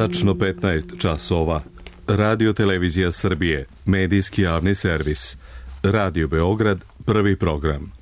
Tačno 15 časova. Radio Televizija Srbije, medijski javni servis. Radio Beograd, prvi program.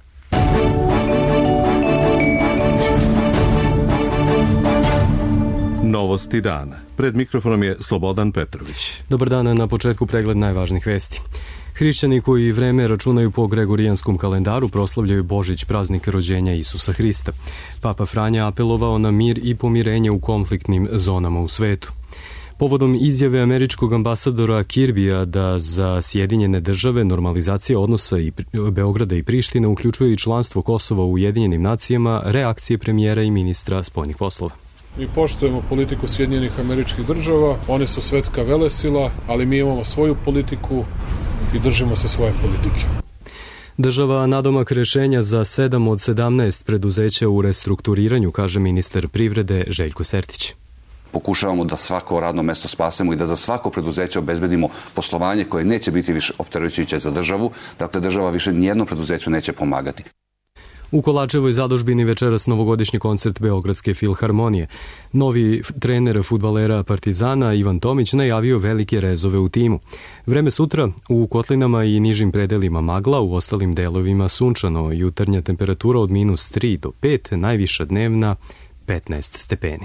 Novosti dana. Pred mikrofonom je Slobodan Petrović. Dobar dan, na početku pregled najvažnijih vesti. Hrišćani koji vreme računaju po gregorijanskom kalendaru proslavljaju Božić, praznik rođenja Isusa Hrista. Papa Franja apelovao na mir i pomirenje u konfliktnim zonama u svetu. Povodom izjave američkog ambasadora Kirbija da za Sjedinjene države normalizacija odnosa Beograda i Prištine uključuje i članstvo Kosova u Ujedinjenim nacijama, reakcije premijera i ministra spoljnih poslova. Mi poštujemo politiku Sjedinjenih Američkih Država, one su svetska velesila, ali mi imamo svoju politiku i držimo se svoje politike. Država nadomak rešenja za 7 od 17 preduzeća u restrukturiranju, kaže ministar privrede Željko Sertić. Pokušavamo da svako radno mesto spasemo i da za svako preduzeće obezbedimo poslovanje koje neće biti više opterećujuće za državu. Dakle, država više nijednom preduzeću neće pomagati. U Kolarčevoj zadužbini večeras novogodišnji koncert Beogradske filharmonije. Novi trener fudbalera Partizana Ivan Tomić najavio velike rezove u timu. Vreme sutra u kotlinama i nižim predelima magla, u ostalim delovima sunčano, jutarnja temperatura od -3 do 5, najviša dnevna 15 stepeni.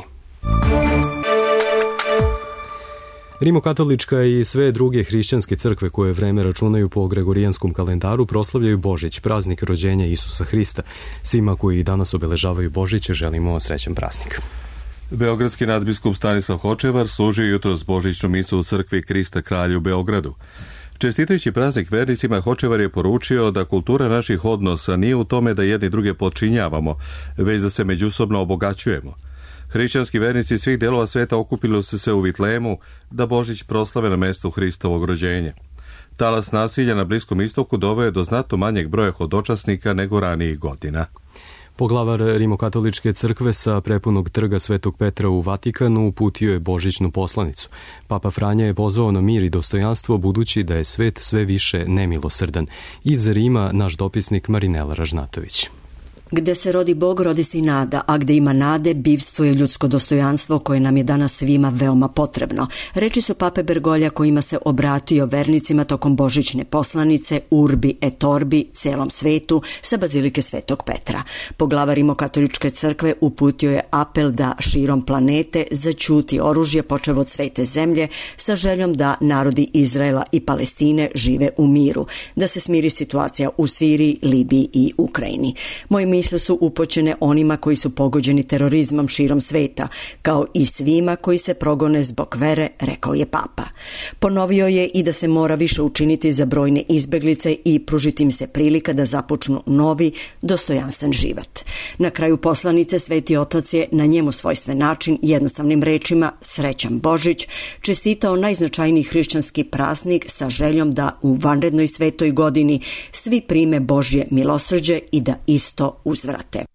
Rimokatolička i sve druge hrišćanske crkve koje vreme računaju po gregorijanskom kalendaru proslavljaju Božić, praznik rođenja Isusa Hrista. Svima koji danas obeležavaju Božić želimo srećan praznik. Beogradski nadbiskup Stanislav Hočevar služio jutros božićnu misu u crkvi Krista Kralja u Beogradu. Čestitajući praznik vernicima, Hočevar je poručio da kultura naših odnosa nije u tome da jedni druge potčinjavamo, već da se međusobno obogaćujemo. Hrišćanski vernici svih delova sveta okupili su se u Vitlemu da Božić proslave na mestu Hristovog rođenja. Talas nasilja na Bliskom istoku doveo je do znatno manjeg broja hodočasnika nego ranijih godina. Poglavar Rimokatoličke crkve sa prepunog trga Svetog Petra u Vatikanu uputio je božićnu poslanicu. Papa Franja je pozvao na mir i dostojanstvo budući da je svet sve više nemilosrdan. Iz Rima naš dopisnik Marinela Ražnatović. Gde se rodi Bog, rodi se i nada, a gde ima nade, bivstvo je ljudsko dostojanstvo koje nam je danas svima veoma potrebno. Reči su pape Bergolja kojima se obratio vernicima tokom božićne poslanice Urbi et Orbi celom svetu sa bazilike Svetog Petra. Poglavar Rimokatoličke crkve uputio je apel da širom planete zaćuti oružje počev od svete zemlje sa željom da narodi Izraela i Palestine žive u miru, da se smiri situacija u Siriji, Libiji i Ukrajini. Moje misle su upućene onima koji su pogođeni terorizmom širom sveta, kao i svima koji se progone zbog vere, rekao je papa. Ponovio je i da se mora više učiniti za brojne izbeglice i pružiti im se prilika da započnu novi, dostojanstven život. Na kraju poslanice Sveti Otac je na njemu svojstven način, jednostavnim rečima, srećan Božić, čestitao najznačajniji hrišćanski praznik sa željom da u vanrednoj svetoj godini svi prime Božje milosrđe i da isto uzvrate.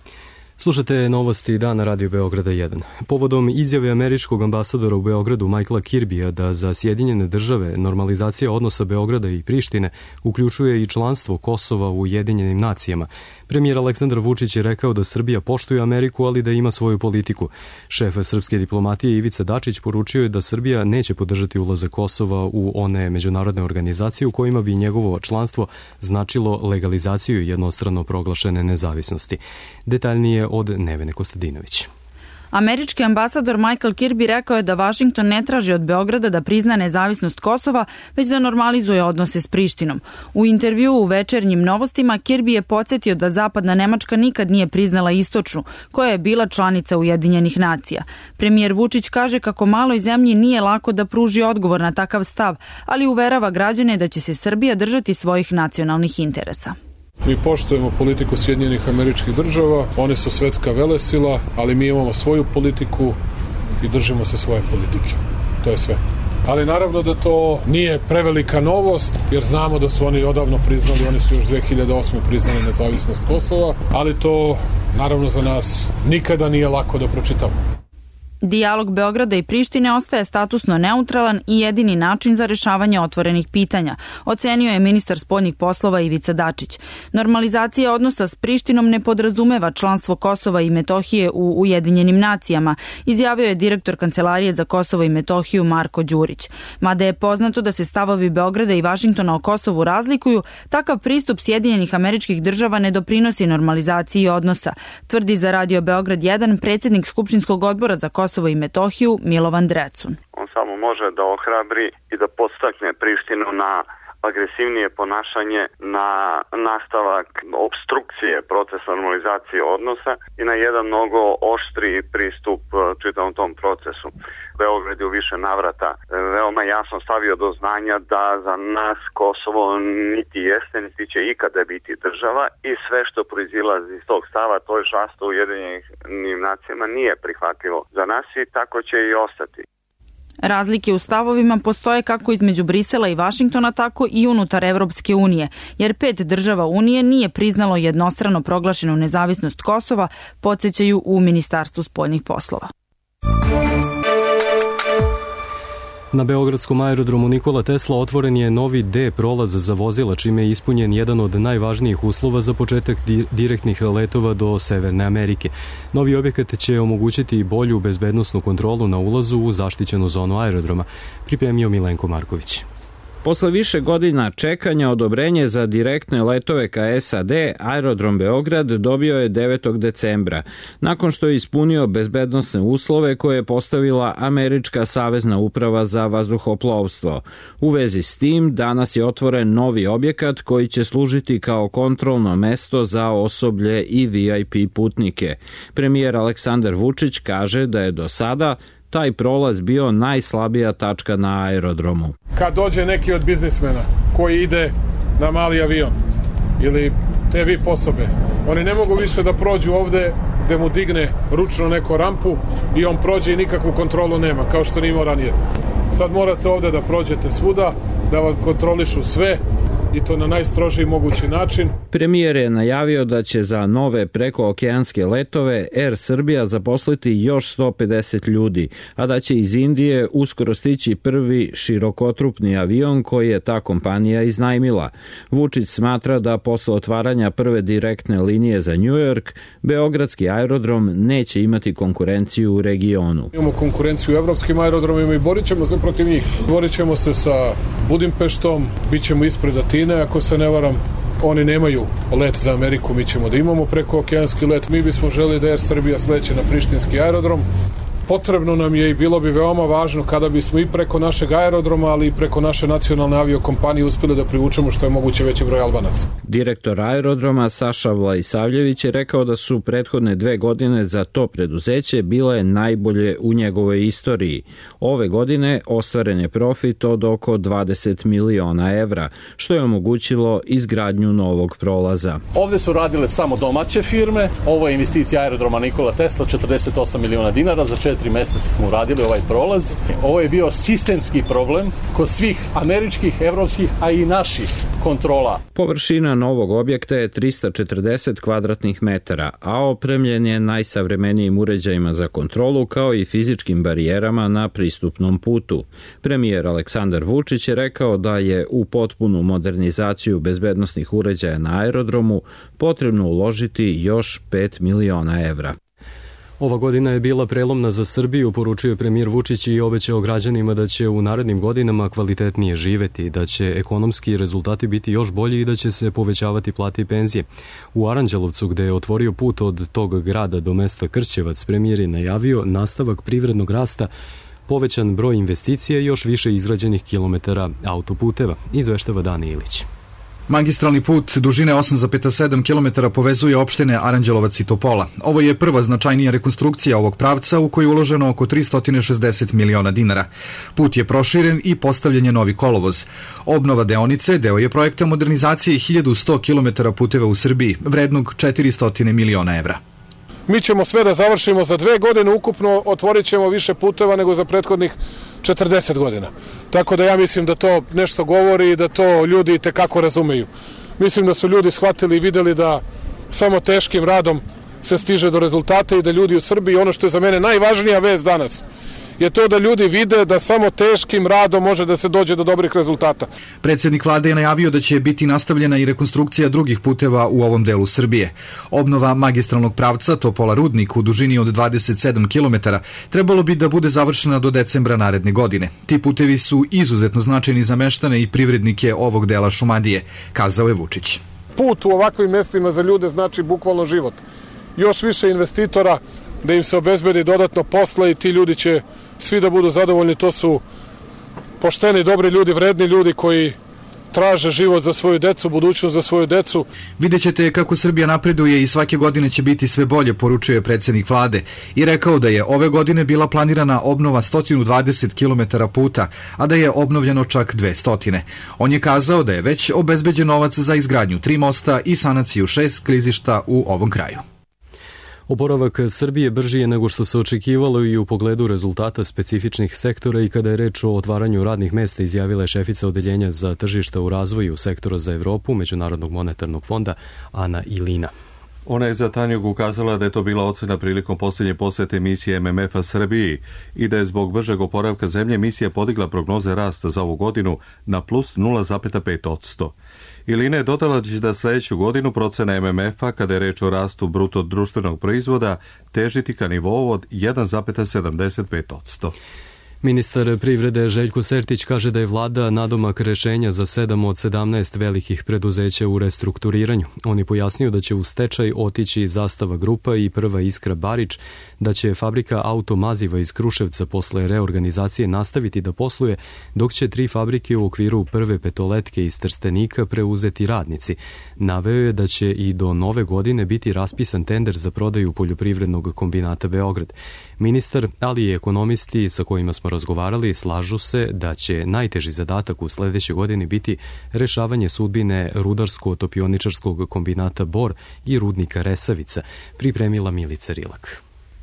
Slušate novosti dana Radio Beograda 1. Povodom izjave američkog ambasadora u Beogradu Michaela Kirbija da za Sjedinjene države normalizacija odnosa Beograda i Prištine uključuje i članstvo Kosova u Ujedinjenim nacijama, premijer Aleksandar Vučić je rekao da Srbija poštuje Ameriku, ali da ima svoju politiku. Šef srpske diplomatije Ivica Dačić poručio je da Srbija neće podržati ulazak Kosova u one međunarodne organizacije u kojima bi njegovo članstvo značilo legalizaciju jednostrano proglašene nezavisnosti. Detaljnije od Nevene Kostadinović. Američki ambasador Michael Kirby rekao je da Vašington ne traži od Beograda da prizna nezavisnost Kosova, već da normalizuje odnose s Prištinom. U intervjuu u Večernjim novostima Kirby je podsjetio da Zapadna Nemačka nikad nije priznala Istočnu, koja je bila članica Ujedinjenih nacija. Premijer Vučić kaže kako maloj zemlji nije lako da pruži odgovor na takav stav, ali uverava građane da će se Srbija držati svojih nacionalnih interesa. Mi poštujemo politiku Sjedinjenih Američkih Država, one su svetska velesila, ali mi imamo svoju politiku i držimo se svoje politike. To je sve. Ali naravno da to nije prevelika novost, jer znamo da su oni odavno priznali, oni su još 2008. priznali nezavisnost Kosova, ali to naravno za nas nikada nije lako da pročitamo. Dijalog Beograda i Prištine ostaje statusno neutralan i jedini način za rešavanje otvorenih pitanja, ocenio je ministar spoljnih poslova Ivica Dačić. Normalizacija odnosa s Prištinom ne podrazumeva članstvo Kosova i Metohije u Ujedinjenim nacijama, izjavio je direktor Kancelarije za Kosovo i Metohiju Marko Đurić. Mada je poznato da se stavovi Beograda i Vašingtona o Kosovu razlikuju, takav pristup Sjedinjenih Američkih Država ne doprinosi normalizaciji odnosa, tvrdi za Radio Beograd 1 predsjednik Skupštinskog odbora za Kosovo i Metohiju Milovan Drecun. On samo može da ohrabri i da podstakne Prištinu na agresivnije ponašanje, na nastavak obstrukcije procesa normalizacije odnosa i na jedan mnogo oštriji pristup čitavom tom procesu. Beograd je u više navrata veoma jasno stavio do znanja da za nas Kosovo niti jeste, niti će ikada biti država i sve što proizilazi iz tog stava, to je članstvo u Ujedinjenim nacijama, nije prihvatljivo za nas i tako će i ostati. Razlike u stavovima postoje kako između Brisela i Vašingtona, tako i unutar Evropske unije, jer 5 država Unije nije priznalo jednostrano proglašenu nezavisnost Kosova, podsećaju u Ministarstvu spoljnih poslova. Na beogradskom aerodromu Nikola Tesla otvoren je novi D prolaz za vozila, čime je ispunjen jedan od najvažnijih uslova za početak direktnih letova do Severne Amerike. Novi objekat će omogućiti bolju bezbednosnu kontrolu na ulazu u zaštićenu zonu aerodroma, pripremio Milenko Marković. Posle više godina čekanja odobrenje za direktne letove ka SAD, aerodrom Beograd dobio je 9. decembra, nakon što je ispunio bezbednosne uslove koje je postavila Američka savezna uprava za vazduhoplovstvo. U vezi s tim, danas je otvoren novi objekat koji će služiti kao kontrolno mesto za osoblje i VIP putnike. Premijer Aleksandar Vučić kaže da je do sada taj prolaz bio najslabija tačka na aerodromu. Kad dođe neki od biznismena koji ide na mali avion ili te VIP osobe, oni ne mogu više da prođu ovde gde mu digne ručno neku rampu i on prođe i nikakvu kontrolu nema, kao što nije imao ranije. Sad morate ovde da prođete svuda, da vas kontrolišu sve, i to na najstrožiji mogući način. Premijer je najavio da će za nove prekookeanske letove Air Srbija zaposliti još 150 ljudi, a da će iz Indije uskoro stići prvi širokotrupni avion koji je ta kompanija iznajmila. Vučić smatra da posle otvaranja prve direktne linije za New York, beogradski aerodrom neće imati konkurenciju u regionu. Imamo konkurenciju u evropskim aerodromima i borit ćemo se protiv njih. Borit ćemo se sa Budimpeštom, bit ćemo ispred Atine, ako se ne varam. Oni nemaju let za Ameriku, mi ćemo da imamo prekookeanski let. Mi bismo želeli da Air Srbija sleće na prištinski aerodrom. Potrebno nam je i bilo bi veoma važno kada bismo i preko našeg aerodroma, ali i preko naše nacionalne aviokompanije uspeli da privučemo što je moguće veći broj Albanaca. Direktor aerodroma Saša Vlajsavljević je rekao da su prethodne 2 godine za to preduzeće bile najbolje u njegovoj istoriji. Ove godine ostvaren je profit od oko 20 miliona evra, što je omogućilo izgradnju novog prolaza. Ovde su radile samo domaće firme, ovo je investicija aerodroma Nikola Tesla, 48 miliona dinara, za 4 meseca smo uradili ovaj prolaz. Ovo je bio sistemski problem kod svih američkih, evropskih, a i naših kontrola. Površina novog objekta je 340 kvadratnih metara, a opremljen je najsavremenijim uređajima za kontrolu kao i fizičkim barijerama na pristupnom putu. Premijer Aleksandar Vučić je rekao da je u potpunu modernizaciju bezbednosnih uređaja na aerodromu potrebno uložiti još 5 miliona evra. Ova godina je bila prelomna za Srbiju, poručio je premijer Vučić i obećao građanima da će u narednim godinama kvalitetnije živeti, da će ekonomski rezultati biti još bolji i da će se povećavati plate i penzije. U Aranđelovcu, gde je otvorio put od tog grada do mesta Krćevac, premijer je najavio nastavak privrednog rasta, povećan broj investicija i još više izgrađenih kilometara autoputeva, izveštava Dani Ilić. Magistralni put dužine 8,7 km povezuje opštine Aranđelovac i Topola. Ovo je prva značajnija rekonstrukcija ovog pravca u kojoj je uloženo oko 360 miliona dinara. Put je proširen i postavljen je novi kolovoz. Obnova deonice deo je projekta modernizacije 1100 km puteva u Srbiji, vrednog 400 miliona evra. Mi ćemo sve da završimo za 2 godine, ukupno otvorit ćemo više puteva nego za prethodnih 40 godina. Tako da ja mislim da to nešto govori i da to ljudi i tekako razumeju. Mislim da su ljudi shvatili i videli da samo teškim radom se stiže do rezultata i da ljudi u Srbiji, ono što je za mene najvažnija vest danas, je to da ljudi vide da samo teškim radom može da se dođe do dobrih rezultata. Predsjednik vlade je najavio da će biti nastavljena i rekonstrukcija drugih puteva u ovom delu Srbije. Obnova magistralnog pravca Topola-Rudnik u dužini od 27 km trebalo bi da bude završena do decembra naredne godine. Ti putevi su izuzetno značajni za meštane i privrednike ovog dela Šumadije, kazao je Vučić. Put u ovakvim mestima za ljude znači bukvalno život. Još više investitora, da im se obezbedi dodatno posla i ti ljudi će svi da budu zadovoljni. To su pošteni, dobri ljudi, vredni ljudi koji traže život za svoju decu, budućnost za svoju decu. Vidjet ćete kako Srbija napreduje i svake godine će biti sve bolje, poručuje predsjednik vlade i rekao da je ove godine bila planirana obnova 120 km puta, a da je obnovljeno čak 200. On je kazao da je već obezbeđen novac za izgradnju 3 mosta i sanaciju 6 klizišta u ovom kraju. Oporavak Srbije brži je nego što se očekivalo i u pogledu rezultata specifičnih sektora i kada je reč o otvaranju radnih mesta, izjavila je šefica odeljenja za tržišta u razvoju sektora za Evropu Međunarodnog monetarnog fonda Ana Ilina. Ona je za Tanjug ukazala da je to bila ocena prilikom posljednje posete misije MMF-a Srbiji i da je zbog bržeg oporavka zemlje misija podigla prognoze rasta za ovu godinu na plus 0,5%. Ilina je dodala da sljedeću godinu procena MMF-a, kada je reč o rastu bruto društvenog proizvoda, težiti ka nivou od 1,75%. Ministar privrede Željko Sertić kaže da je vlada nadomak rešenja za 7 od 17 velikih preduzeća u restrukturiranju. On je pojasnio da će u stečaj otići Zastava grupa i Prva Iskra Barič, da će fabrika automaziva iz Kruševca posle reorganizacije nastaviti da posluje, dok će 3 fabrike u okviru Prve Petoletke iz Trstenika preuzeti radnici. Naveo je da će i do nove godine biti raspisan tender za prodaju poljoprivrednog kombinata Beograd. Ministar, ali i ekonomisti sa kojima smo razgovarali, slažu se da će najteži zadatak u sledećoj godini biti rešavanje sudbine rudarsko-topioničarskog kombinata Bor i rudnika Resavica, pripremila Milica Rilak.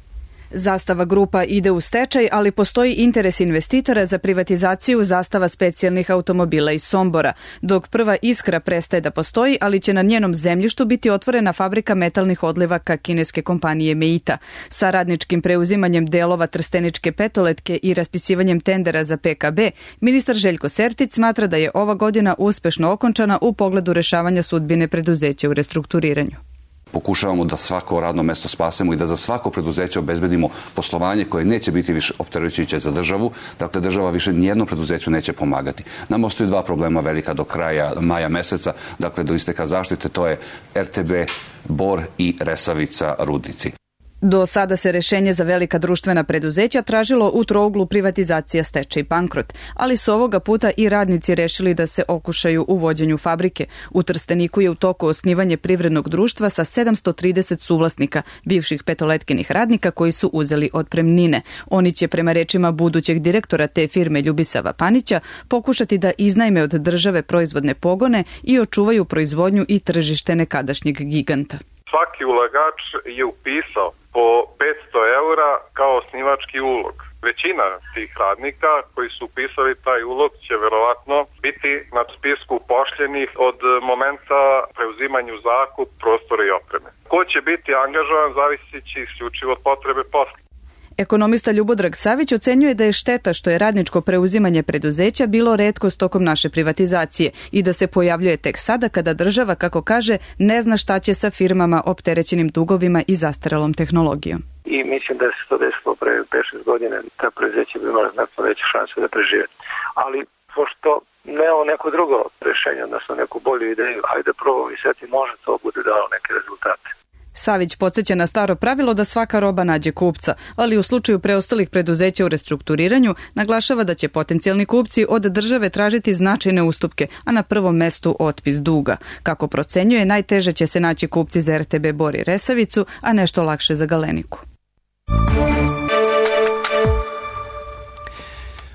Zastava grupa ide u stečaj, ali postoji interes investitora za privatizaciju Zastava specijalnih automobila iz Sombora, dok Prva Iskra prestaje da postoji, ali će na njenom zemljištu biti otvorena fabrika metalnih odlivaka kineske kompanije Meita. Sa radničkim preuzimanjem delova Trsteničke Petoletke i raspisivanjem tendera za PKB, ministar Željko Sertić smatra da je ova godina uspešno okončana u pogledu rešavanja sudbine preduzeća u restrukturiranju. Pokušavamo da svako radno mesto spasemo i da za svako preduzeće obezbedimo poslovanje koje neće biti više opterećujuće za državu. Dakle, država više nijednom preduzeću neće pomagati. Nam ostaju 2 problema velika do kraja maja meseca, dakle do isteka zaštite, to je RTB, Bor i Resavica rudnici. Do sada se rešenje za velika društvena preduzeća tražilo u trouglu privatizacija, stečaj i bankrot, ali su ovoga puta i radnici rešili da se okušaju u vođenju fabrike. U Trsteniku je u toku osnivanje privrednog društva sa 730 suvlasnika, bivših petoletkinih radnika koji su uzeli otpremnine. Oni će, prema rečima budućeg direktora te firme Ljubisava Panića, pokušati da iznajme od države proizvodne pogone i očuvaju proizvodnju i tržište nekadašnjeg giganta. Svaki ulagač je upisao po 500 eura kao osnivački ulog. Većina tih radnika koji su upisali taj ulog će verovatno biti na spisku upošljenih od momenta preuzimanja u zakup prostora i opreme. Ko će biti angažovan zavisići isključivo od potrebe posla. Ekonomista Ljubodrag Savić ocenjuje da je šteta što je radničko preuzimanje preduzeća bilo retkost tokom naše privatizacije i da se pojavljuje tek sada kada država, kako kaže, ne zna šta će sa firmama opterećenim dugovima i zastarelom tehnologijom. I mislim da se to desilo pre 5-6 godina, ta preduzeća bi imala znatno veću šansu da prežive. Ali pošto nemamo neko drugo rešenje, odnosno neku bolju ideju, ajde probamo i sveti, može to bude dalo neke rezultate. Savić podsjeća na staro pravilo da svaka roba nađe kupca, ali u slučaju preostalih preduzeća u restrukturiranju naglašava da će potencijalni kupci od države tražiti značajne ustupke, a na prvom mestu otpis duga. Kako procenjuje, najteže će se naći kupci za RTB Bor i Resavicu, a nešto lakše za Galeniku.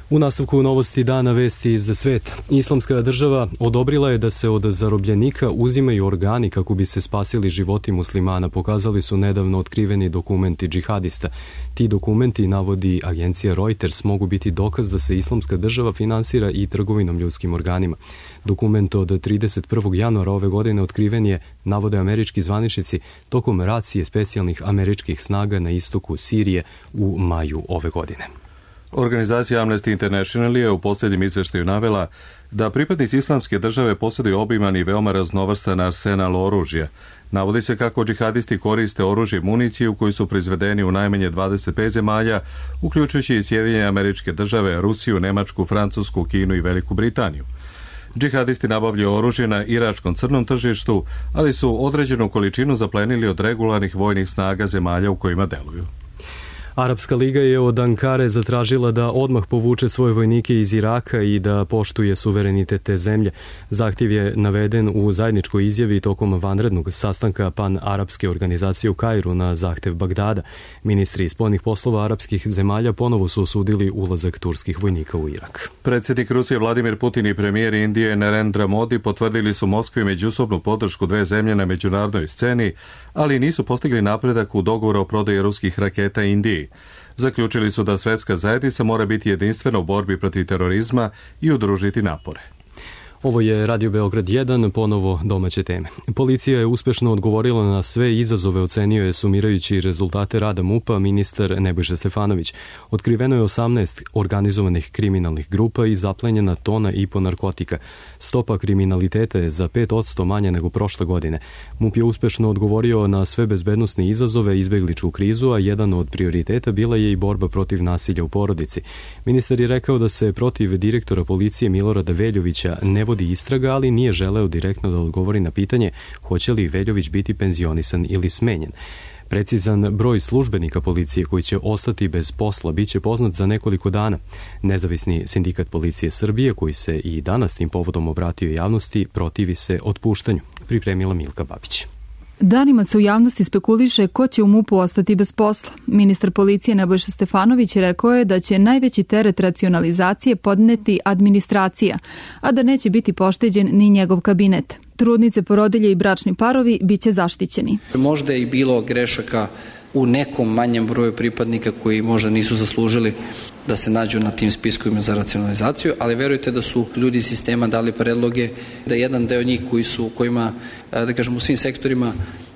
U nastavku novosti dana vesti za svet. Islamska država odobrila je da se od zarobljenika uzimaju organi kako bi se spasili životi muslimana, pokazali su nedavno otkriveni dokumenti džihadista. Ti dokumenti, navodi agencija Reuters, mogu biti dokaz da se Islamska država finansira i trgovinom ljudskim organima. Dokument od 31. januara ove godine otkriven je, navode američki zvaničnici, tokom racije specijalnih američkih snaga na istoku Sirije u maju ove godine. Organizacija Amnesty International je u posljednjem izveštaju navela da pripadnici Islamske države posjeduju obiman i veoma raznovrstan arsenal oružja. Navodi se kako džihadisti koriste oružje i municiju koji su proizvedeni u najmanje 25 zemalja, uključujući i Sjedinjene Američke Države, Rusiju, Nemačku, Francusku, Kinu i Veliku Britaniju. Džihadisti nabavljaju oružje na iračkom crnom tržištu, ali su određenu količinu zaplenili od regularnih vojnih snaga zemalja u kojima deluju. Arapska liga je od Ankare zatražila da odmah povuče svoje vojnike iz Iraka i da poštuje suverenitet te zemlje. Zahtjev je naveden u zajedničkoj izjavi tokom vanrednog sastanka pan-arapske organizacije u Kairu na zahtjev Bagdada. Ministri spoljnih poslova arapskih zemalja ponovo su osudili ulazak turskih vojnika u Irak. Predsjednik Rusije Vladimir Putin i premijer Indije Narendra Modi potvrdili su Moskvi međusobnu podršku dve zemlje na međunarodnoj sceni, ali nisu postigli napredak u dogovoru o prodaji ruskih raketa Indiji. Zaključili su da svjetska zajednica mora biti jedinstvena u borbi protiv terorizma i udružiti napore. Ovo je Radio Beograd 1, ponovo domaće teme. Policija je uspešno odgovorila na sve izazove, ocenio je sumirajući rezultate rada MUP-a ministar Nebojša Stefanović. Otkriveno je 18 organizovanih kriminalnih grupa i zaplenjena 1,5 tona narkotika. Stopa kriminaliteta je za 5% manje nego prošle godine. MUP je uspešno odgovorio na sve bezbednosne izazove, izbegličku krizu, a jedan od prioriteta bila je i borba protiv nasilja u porodici. Ministar je rekao da se protiv direktora policije Milorada Veljovića ne vodi istraga, ali nije želeo direktno da odgovori na pitanje hoće li Veljović biti penzionisan ili smenjen. Precizan broj službenika policije koji će ostati bez posla biće poznat za nekoliko dana. Nezavisni sindikat policije Srbije, koji se i danas tim povodom obratio javnosti, protivi se otpuštanju. Pripremila Milka Babić. Danima se u javnosti spekuliše ko će u MUP-u ostati bez posla. Ministar policije Nebojša Stefanović rekao je da će najveći teret racionalizacije podneti administracija, a da neće biti pošteđen ni njegov kabinet. Trudnice, porodilje i bračni parovi biće zaštićeni. Možda je i bilo grešaka u nekom manjem broju pripadnika koji možda nisu zaslužili da se nađu na tim spiskovima za racionalizaciju, ali verujte da su ljudi iz sistema dali predloge da jedan deo njih kojima, da kažem, u svim sektorima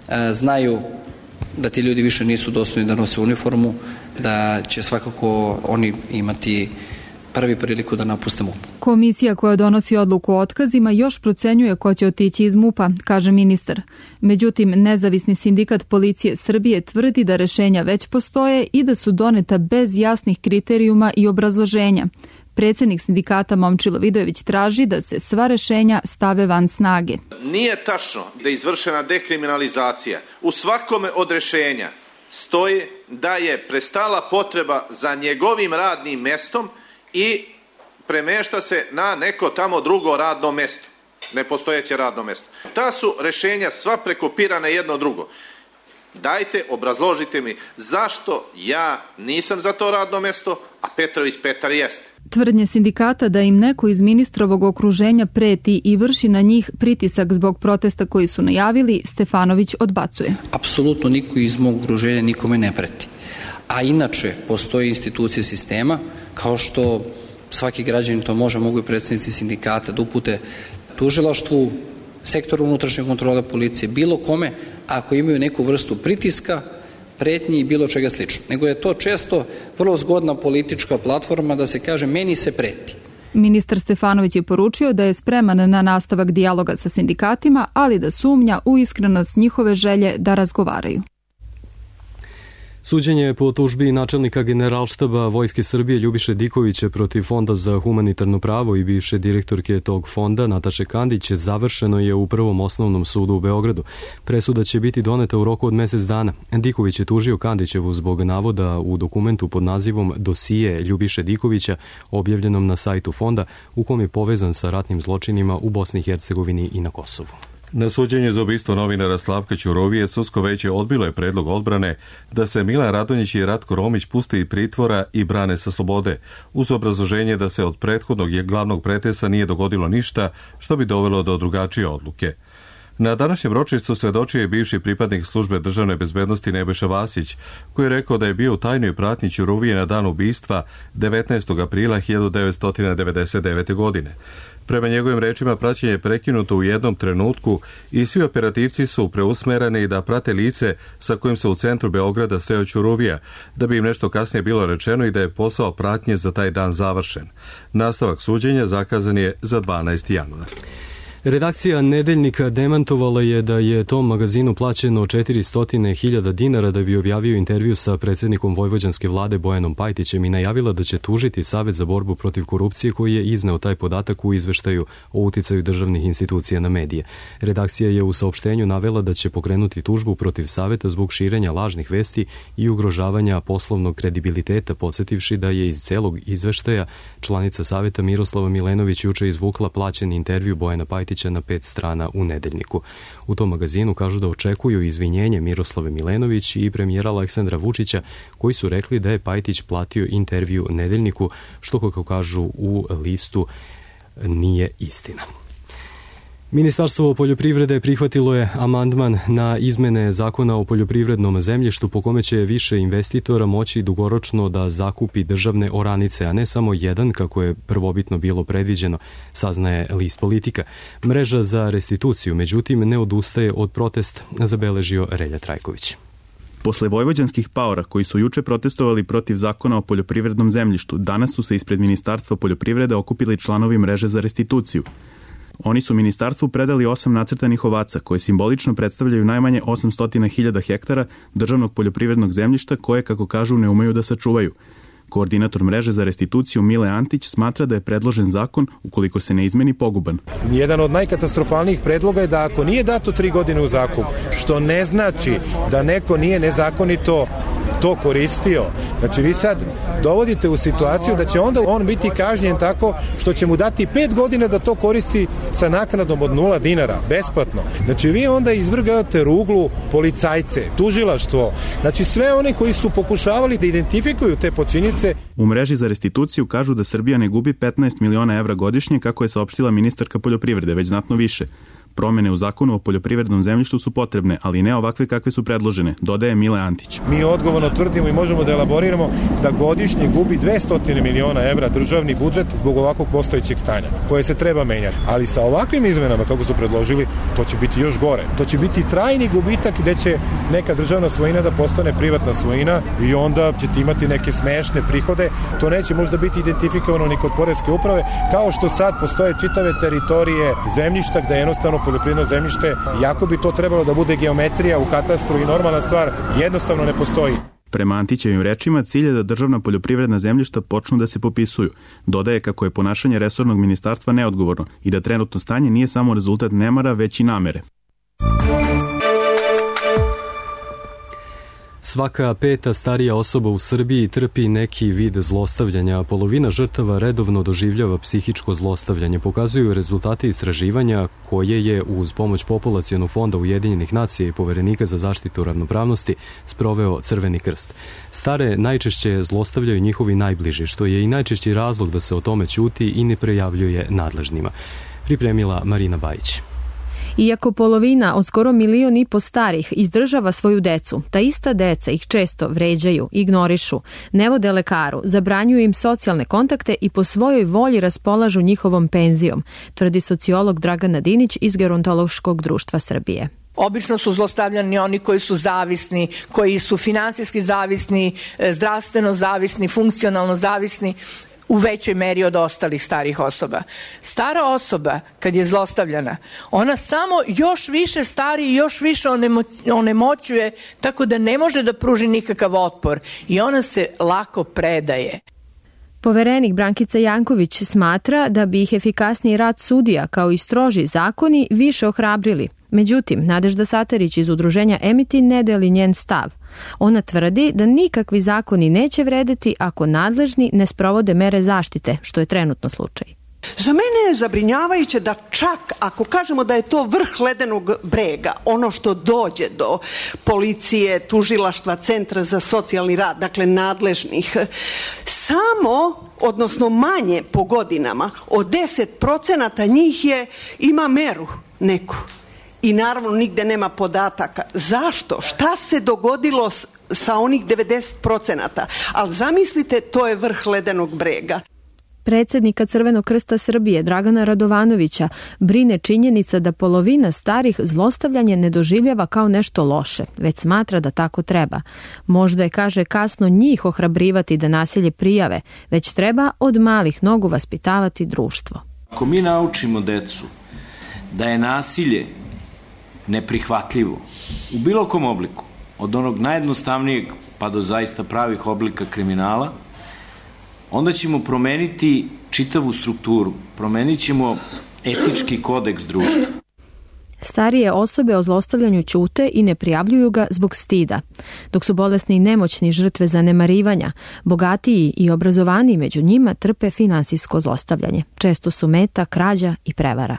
znaju da ti ljudi više nisu dostojni da nose uniformu, da će svakako oni imati prvi priliku da napuste MUP. Komisija koja donosi odluku o otkazima još procenjuje ko će otići iz MUP-a, kaže ministar. Međutim, nezavisni sindikat policije Srbije tvrdi da rešenja već postoje i da su doneta bez jasnih kriterijuma i obrazloženja. Predsjednik sindikata Momčilo Vidojević traži da se sva rešenja stave van snage. Nije tačno da je izvršena dekriminalizacija. U svakome od rešenja stoji da je prestala potreba za njegovim radnim mestom i premešta se na neko tamo drugo radno mesto, nepostojeće radno mesto. Ta su rešenja sva prekopirana jedno drugo. Dajte, obrazložite mi zašto ja nisam za to radno mesto, a Petrović Petar jeste. Tvrdnje sindikata da im neko iz ministrovog okruženja preti i vrši na njih pritisak zbog protesta koji su najavili, Stefanović odbacuje. Apsolutno niko iz mog okruženja nikome ne preti. A inače, postoje institucije sistema, kao što svaki građanin to može, mogu i predstavnici sindikata da upute tužilaštvu, sektoru unutrašnje kontrole policije, bilo kome, ako imaju neku vrstu pritiska, pretnji i bilo čega slično. Nego je to često vrlo zgodna politička platforma da se kaže meni se preti. Ministar Stefanović je poručio da je spreman na nastavak dijaloga sa sindikatima, ali da sumnja u iskrenost njihove želje da razgovaraju. Suđenje po tužbi načelnika Generalštaba Vojske Srbije Ljubiše Dikovića protiv Fonda za humanitarno pravo i bivše direktorke tog fonda Nataše Kandić završeno je u Prvom osnovnom sudu u Beogradu. Presuda će biti doneta u roku od mjesec dana. Diković je tužio Kandićevu zbog navoda u dokumentu pod nazivom Dosije Ljubiše Dikovića, objavljenom na sajtu fonda, u kom je povezan sa ratnim zločinima u Bosni i Hercegovini i na Kosovu. Na suđenju za ubistvo novinara Slavka Ćurovije sudsko veće odbilo je predlog odbrane da se Milan Radonjić i Ratko Romić puste iz pritvora i brane sa slobode, uz obrazloženje da se od prethodnog glavnog pretresa nije dogodilo ništa što bi dovelo do drugačije odluke. Na današnjem ročištu svedočio je bivši pripadnik službe državne bezbednosti Nebojša Vasić, koji je rekao da je bio u tajnoj pratnji Ćurovije na dan ubistva 19. aprila 1999. godine. Prema njegovim rečima, praćenje je prekinuto u jednom trenutku i svi operativci su preusmereni da prate lice sa kojim se u centru Beograda sreo Ćurovija, da bi im nešto kasnije bilo rečeno i da je posao pratnje za taj dan završen. Nastavak suđenja zakazan je za 12. januar. Redakcija Nedeljnika demantovala je da je tom magazinu plaćeno 400.000 dinara da bi objavio intervju sa predsjednikom vojvođanske vlade Bojanom Pajtićem i najavila da će tužiti Savet za borbu protiv korupcije koji je izneo taj podatak u izveštaju o uticaju državnih institucija na medije. Redakcija je u saopštenju navela da će pokrenuti tužbu protiv Saveta zbog širenja lažnih vesti i ugrožavanja poslovnog kredibiliteta, podsjetivši da je iz celog izveštaja članica Saveta Miroslava Milenović juče izvukla plaćeni intervju Bojana Pajtića na 5 strana u Nedeljniku. U tom magazinu kažu da očekuju izvinjenje Miroslave Milenović i premijera Aleksandra Vučića, koji su rekli da je Pajtić platio intervju Nedeljniku, što kako kažu u listu nije istina. Ministarstvo poljoprivrede prihvatilo je amandman na izmene zakona o poljoprivrednom zemljištu po kome će više investitora moći dugoročno da zakupi državne oranice, a ne samo jedan kako je prvobitno bilo predviđeno, saznaje list Politika. Mreža za restituciju, međutim, ne odustaje od protesta, zabeležio Relja Trajković. Posle vojvođanskih paora koji su juče protestovali protiv zakona o poljoprivrednom zemljištu, danas su se ispred Ministarstva poljoprivrede okupili članovi mreže za restituciju. Oni su ministarstvu predali 8 nacrtanih ovaca koje simbolično predstavljaju najmanje 800.000 hektara državnog poljoprivrednog zemljišta koje, kako kažu, ne umeju da sačuvaju. Koordinator mreže za restituciju Mile Antić smatra da je predložen zakon, ukoliko se ne izmeni, poguban. Jedan od najkatastrofalnijih predloga je da ako nije dato 3 godine u zakup, što ne znači da neko nije nezakonito to koristio. Znači vi sad dovodite u situaciju da će onda on biti kažnjen tako što će mu dati 5 godina da to koristi sa naknadom od 0 dinara, besplatno. Znači vi onda izvrgavate ruglu policajce, tužilaštvo, znači sve one koji su pokušavali da identifikuju te počinjice. U mreži za restituciju kažu da Srbija ne gubi 15 miliona evra godišnje, kako je saopštila ministarka poljoprivrede, već znatno više. Promene u zakonu o poljoprivrednom zemljištu su potrebne, ali ne ovakve kakve su predložene, dodaje Mile Antić. Mi odgovorno tvrdimo i možemo da elaboriramo da godišnje gubi 200 miliona evra državni budžet zbog ovakvog postojećeg stanja, koje se treba menjati. Ali sa ovakvim izmenama, kako su predložili, to će biti još gore. To će biti trajni gubitak gde će neka državna svojina da postane privatna svojina i onda ćete imati neke smešne prihode. To neće možda biti identifikovano ni kod poreske uprave, kao što sad postoje čitave teritorije zemljišta gde jednostavno poljoprivredno zemljište, iako bi to trebalo da bude geometrija u katastru i normalna stvar, jednostavno ne postoji. Prema Antićevim rečima, cilj je da državna poljoprivredna zemljišta počnu da se popisuju. Dodaje kako je ponašanje resornog ministarstva neodgovorno i da trenutno stanje nije samo rezultat nemara, već i namere. Svaka 5. starija osoba u Srbiji trpi neki vid zlostavljanja, a polovina žrtava redovno doživljava psihičko zlostavljanje, pokazuju rezultati istraživanja koje je uz pomoć Populacionog fonda Ujedinjenih nacija i Poverenika za zaštitu ravnopravnosti sproveo Crveni krst. Stare najčešće zlostavljaju njihovi najbliži, što je i najčešći razlog da se o tome ćuti i ne prejavljuje nadležnima. Pripremila Marina Bajić. Iako polovina od skoro 1,5 miliona starih izdržava svoju decu, ta ista deca ih često vređaju, ignorišu, ne vode lekaru, zabranjuju im socijalne kontakte i po svojoj volji raspolažu njihovom penzijom, tvrdi sociolog Dragana Dinić iz Gerontološkog društva Srbije. Obično su zlostavljani oni koji su zavisni, koji su finansijski zavisni, zdravstveno zavisni, funkcionalno zavisni, u većoj meri od ostalih starih osoba. Stara osoba, kad je zlostavljana, ona samo još više stari i još više onemoćuje, tako da ne može da pruži nikakav otpor i ona se lako predaje. Poverenik Brankica Janković smatra da bi ih efikasniji rad sudija kao i stroži zakoni više ohrabrili. Međutim, Nadežda Satarić iz udruženja Emiti ne deli njen stav. Ona tvrdi da nikakvi zakoni neće vredeti ako nadležni ne sprovode mere zaštite, što je trenutno slučaj. Za mene je zabrinjavajuće da čak ako kažemo da je to vrh ledenog brega, ono što dođe do policije, tužilaštva, centra za socijalni rad, dakle nadležnih, samo, odnosno manje po godinama, od 10% njih ima meru neku. I naravno nigde nema podataka. Zašto? Šta se dogodilo sa onih 90%? Ali zamislite, to je vrh ledenog brega. Predsjednika Crvenog krsta Srbije Dragana Radovanovića brine činjenica da polovina starih zlostavljanje ne doživljava kao nešto loše, već smatra da tako treba. Možda je, kaže, kasno njih ohrabrivati da nasilje prijave, već treba od malih nogu vaspitavati društvo. Ako mi naučimo decu da je nasilje neprihvatljivo u bilo kom obliku, od onog najjednostavnijeg pa do zaista pravih oblika kriminala, onda ćemo promeniti čitavu strukturu, promenit ćemo etički kodeks društva. Starije osobe o zlostavljanju ćute i ne prijavljuju ga zbog stida, dok su bolesni i nemoćni žrtve zanemarivanja, bogatiji i obrazovaniji među njima trpe finansijsko zlostavljanje. Često su meta krađa i prevara.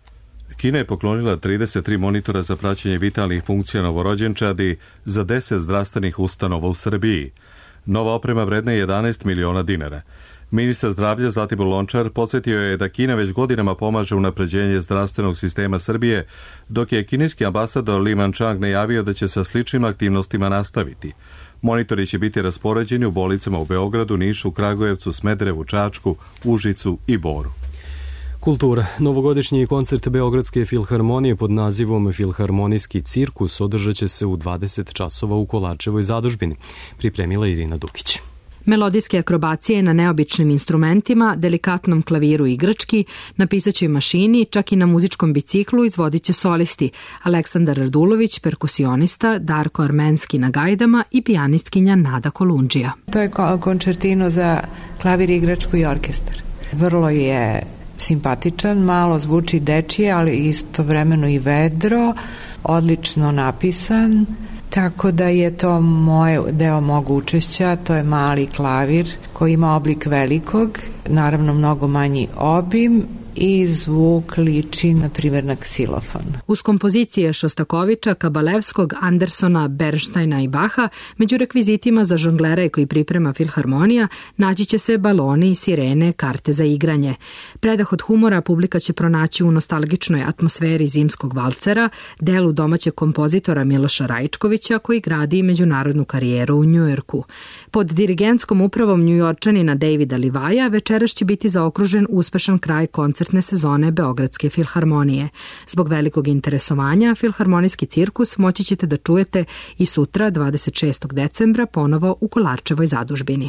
Kina je poklonila 33 monitora za praćenje vitalnih funkcija novorođenčadi za 10 zdravstvenih ustanova u Srbiji. Nova oprema vredna je 11 miliona dinara. Ministar zdravlja Zlatibor Lončar podsjetio je da Kina već godinama pomaže unapređenje zdravstvenog sistema Srbije, dok je kineski ambasador Li Manchang najavio da će sa sličnim aktivnostima nastaviti. Monitori će biti raspoređeni u bolnicama u Beogradu, Nišu, Kragujevcu, Smederevu, Čačku, Užicu i Boru. Kultura. Novogodišnji koncert Beogradske filharmonije pod nazivom Filharmonijski cirkus održat će se u 20 časova u Kolarčevoj zadužbini, pripremila Irina Dukić. Melodijske akrobacije na neobičnim instrumentima, delikatnom klaviru i igrački, na pisaćoj mašini, čak i na muzičkom biciklu izvodit će solisti Aleksandar Radulović, perkusionista, Darko Armenski na gajdama i pijanistkinja Nada Kolundžija. To je koncertino za klavir, igračku i orkestar. Vrlo je simpatičan, malo zvuči dečije, ali istovremeno i vedro, odlično napisan, tako da je to deo mog učešća. To je mali klavir koji ima oblik velikog, naravno mnogo manji obim i zvuk liči na primjer na ksilofon. Uz kompozicije Šostakovića, Kabalevskog, Andersona, Bernsteina i Baha, među rekvizitima za žonglere koji priprema Filharmonija, naći će se baloni, sirene, karte za igranje. Predah od humora publika će pronaći u nostalgičnoj atmosferi zimskog valcera, delu domaćeg kompozitora Miloša Rajčkovića koji gradi međunarodnu karijeru u Njujorku. Pod dirigentskom upravom Njujorčanina Davida Livaja večeras će biti zaokružen uspešan kraj koncertne sezone Beogradske filharmonije. Zbog velikog interesovanja, Filharmonijski cirkus moći ćete da čujete i sutra, 26. decembra, ponovo u Kolarčevoj zadužbini.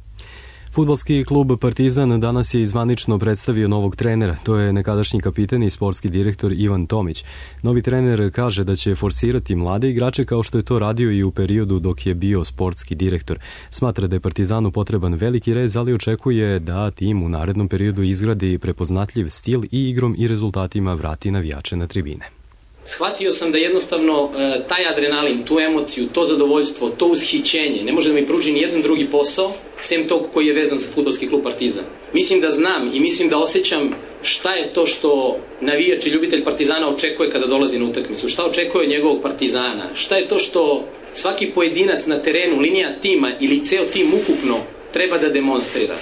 Fudbalski klub Partizan danas je zvanično predstavio novog trenera. To je nekadašnji kapitan i sportski direktor Ivan Tomić. Novi trener kaže da će forsirati mlade igrače kao što je to radio i u periodu dok je bio sportski direktor. Smatra da je Partizanu potreban veliki rez, ali očekuje da tim u narednom periodu izgradi prepoznatljiv stil i igrom i rezultatima vrati navijače na tribine. Shvatio sam da jednostavno taj adrenalin, tu emociju, to zadovoljstvo, to ushićenje ne može da mi pruži ni jedan drugi posao sem tog koji je vezan za fudbalski klub Partizan. Mislim da znam i mislim da osjećam šta je to što navijač i ljubitelj Partizana očekuje kada dolazi na utakmicu, šta očekuje od njegovog Partizana, šta je to što svaki pojedinac na terenu, linija tima ili ceo tim ukupno treba da demonstrira.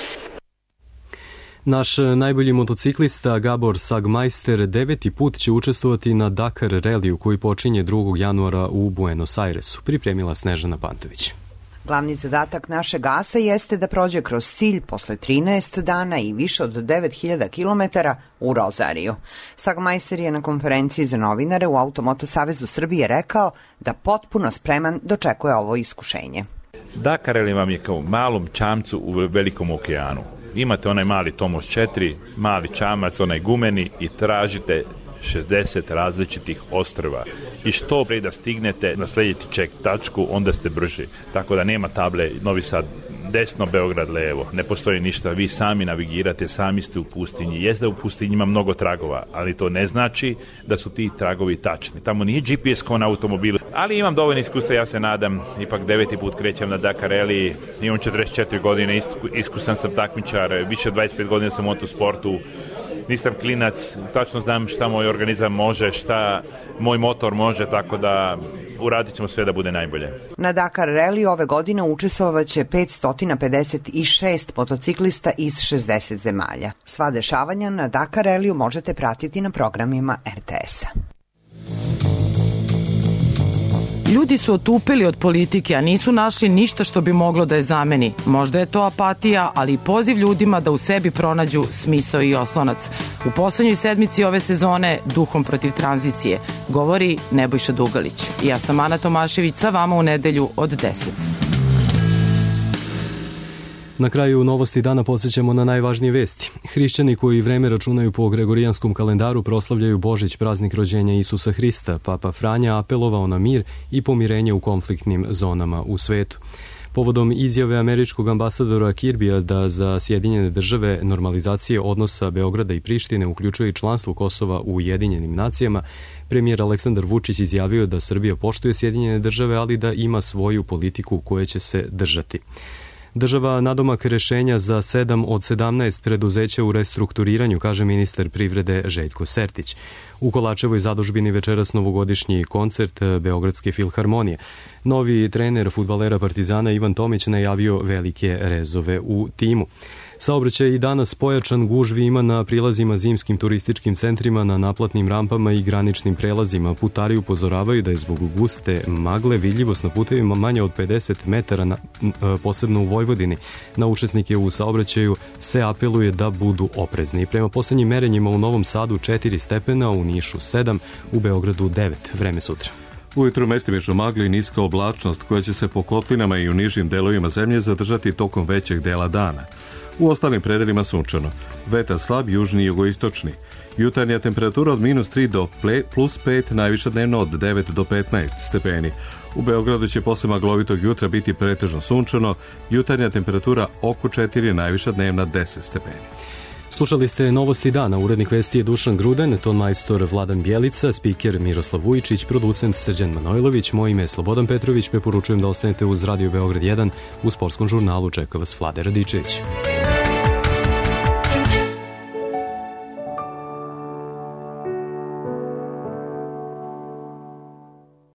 Naš najbolji motociklista Gabor Sagmeister 9. put će učestvovati na Dakar Rallyu koji počinje 2. januara u Buenos Airesu, pripremila Snežana Pantović. Glavni zadatak našeg asa jeste da prođe kroz cilj posle 13 dana i više od 9000 km u Rozariju. Sagmeister je na konferenciji za novinare u Automoto Savezu Srbije rekao da potpuno spreman dočekuje ovo iskušenje. Dakar Rally vam je kao malom čamcu u velikom okeanu. Imate onaj mali Tomos 4, mali čamac, onaj gumeni i tražite 60 različitih ostrva. I što pre da stignete na sljedeći check tačku, onda ste brži. Tako da nema table Novi Sad desno, Beograd levo. Ne postoji ništa, vi sami navigirate, sami ste u pustinji. Jezda u pustinji ima mnogo tragova, ali to ne znači da su ti tragovi tačni. Tamo nije GPS kao na automobilu. Ali imam dovoljno iskustva, ja se nadam. Ipak 9. put krećem na Dakar Rally. Imam 44 godine, iskusan sam takmičar, više od 25 godina sam u motosportu. nisam klinac, tačno znam šta moj organizam može, šta moj motor može, tako da uradit ćemo sve da bude najbolje. Na Dakar Rally ove godine učestvovaće 556 motociklista iz 60 zemalja. Sva dešavanja na Dakar Rallyu možete pratiti na programima RTS-a. Ljudi su otupili od politike, a nisu našli ništa što bi moglo da je zameni. Možda je to apatija, ali i poziv ljudima da u sebi pronađu smisao i oslonac. U poslednjoj sedmici ove sezone Duhom protiv tranzicije govori Nebojša Dugalić. Ja sam Ana Tomašević, sa vama u nedelju od 10. Na kraju novosti dana podsjećamo na najvažnije vesti. Hrišćani koji vreme računaju po gregorijanskom kalendaru proslavljaju Božić, praznik rođenja Isusa Hrista. Papa Franja apelovao na mir i pomirenje u konfliktnim zonama u svetu. Povodom izjave američkog ambasadora Kirbija da za Sjedinjene države normalizacije odnosa Beograda i Prištine uključuje i članstvo Kosova u Ujedinjenim nacijama, premijer Aleksandar Vučić izjavio da Srbija poštuje Sjedinjene države, ali da ima svoju politiku koje će se držati. Država nadomak rešenja za 7 od 17 preduzeća u restrukturiranju, kaže ministar privrede Željko Sertić. U Kolarčevoj zadužbini večeras novogodišnji koncert Beogradske filharmonije. Novi trener fudbalera Partizana Ivan Tomić najavio velike rezove u timu. Saobraćaj i danas pojačan, gužvi ima na prilazima zimskim turističkim centrima, na naplatnim rampama i graničnim prelazima. Putari upozoravaju da je zbog guste magle vidljivost na putevima manje od 50 metara, posebno u Vojvodini. Na učesnike u saobraćaju se apeluje da budu oprezni. Prema poslednjim merenjima u Novom Sadu 4 stepena, u Nišu 7, u Beogradu 9. Vreme sutra. Ujutru mestimično magla i niska oblačnost koja će se po kotlinama i u nižim delovima zemlje zadržati tokom većeg dela dana. U ostalim predelima sunčano. Vetar slab, južni i jugoistočni. Jutarnja temperatura od -3 do +5, najviša dnevno od 9 do 15 stepeni. U Beogradu će posle maglovitog jutra biti pretežno sunčano, jutarnja temperatura oko 4, najviša dnevna 10 stepeni. Slušali ste novosti dana, urednik vesti je Dušan Gruden, ton majstor Vladan Bjelica, spiker Miroslav Vujičić, producent Srđan Manojlović, moje ime je Slobodan Petrović, preporučujem da ostanete uz Radio Beograd 1, u sportskom žurnalu čeka vas Vlade Radičević.